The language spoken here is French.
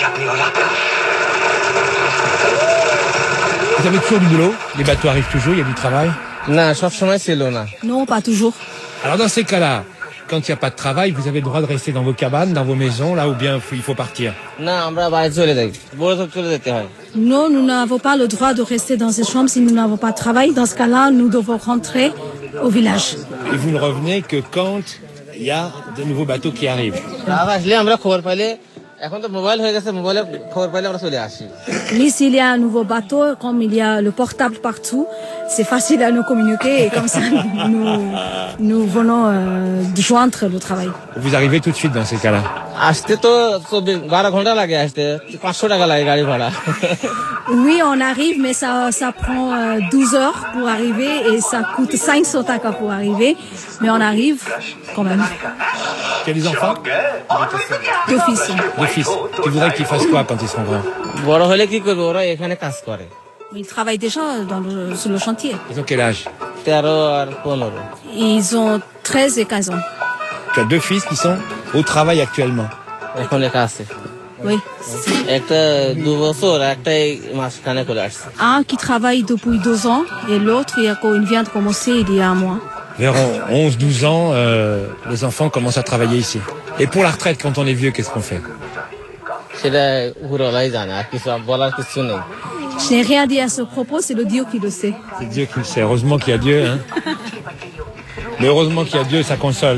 Vous avez toujours du boulot? Les bateaux arrivent toujours, il y a du travail? Non, pas toujours. Alors dans ces cas-là, quand il n'y a pas de travail, vous avez le droit de rester dans vos cabanes, dans vos maisons, là, ou bien il faut partir? Non, nous n'avons pas le droit de rester dans ces chambres si nous n'avons pas de travail. Dans ce cas-là, nous devons rentrer au village. Et vous ne revenez que quand il y a de nouveaux bateaux qui arrivent? Mais s'il y a un nouveau bateau, comme il y a le portable partout, c'est facile à nous communiquer et comme ça, nous venons de joindre le travail. Vous arrivez tout de suite dans ces cas-là? Oui, on arrive, mais ça prend 12 heures pour arriver et ça coûte 500 taka pour arriver. Mais on arrive quand même. Tu as des enfants? 2 fils. 2 fils. Tu voudrais qu'ils fassent quoi quand ils seront grands? Ils travaillent déjà sur le chantier. Ils ont quel âge? Ils ont 13 et 15 ans. Tu as 2 fils qui sont au travail actuellement? Oui. Un qui travaille depuis 2 ans et l'autre, il vient de commencer il y a un mois. Vers 11-12 ans, les enfants commencent à travailler ici. Et pour la retraite, quand on est vieux, qu'est-ce qu'on fait? Je n'ai rien dit à ce propos, c'est le Dieu qui le sait. C'est Dieu qui le sait. Heureusement qu'il y a Dieu, hein. Mais heureusement qu'il y a Dieu, ça console.